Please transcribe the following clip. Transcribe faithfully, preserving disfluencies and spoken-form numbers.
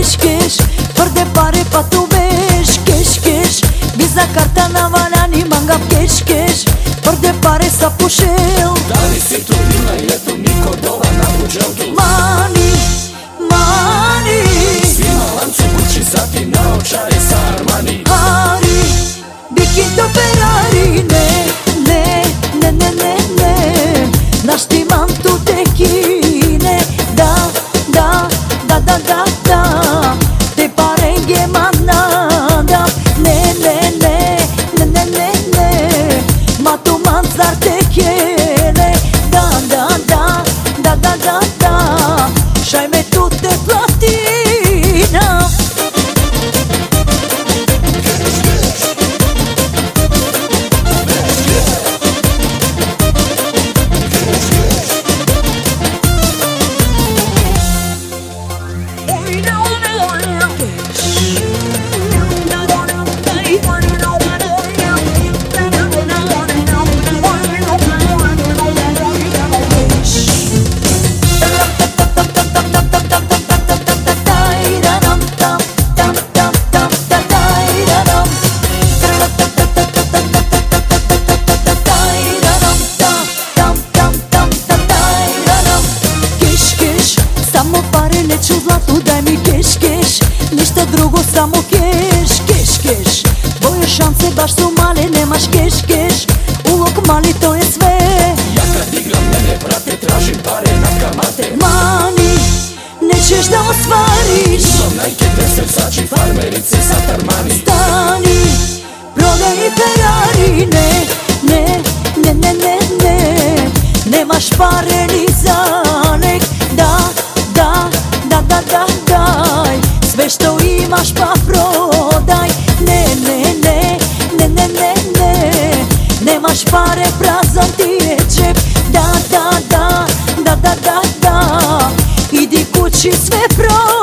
Keš, keš, tvrdé pare pa tu veš. Keš, keš, viza karta na valani mangav. Keš, keš, tvrdé pare sa pušel. Da li si tu bila i eto niko dola na buđeltu? Mani, mani, Svima lancu buči sati na očare sa Armani. Hari, bikin do Ferrari. Ne, ne, ne, ne, ne, ne, znaš ti mam tu tekine. Da, da, da, da, da, da, te pare gdje mam nadam. Ne, ne, ne, ne, ne, ne, ne, ma tu mam zar tekene. Da, da, da, da, da, da, da, šaj me tu te platina. Samo pare, neću zlatu, daj mi keš, keš, ništa drugo, samo keš, keš, keš. Tvoje šanse baš su male, nemaš keš, keš, ulog mali, to je sve. Ja kad igram mene prate, tražim pare na kamate. Mani, nećeš da ostvariš. Imam Nike deset sači, farmerice sa Armani. Stani, prodaj i Ferrari. Ne, ne, ne, ne, ne, ne, nemaš pare ni za nek. Da, da, da, da, da, daj, sve što imaš pa prodaj. Ne, ne, ne, ne, ne, ne, ne, nemaš pare, prazan ti je džep. Da, da, da, da, da, da, da, idi kući sve prodaj.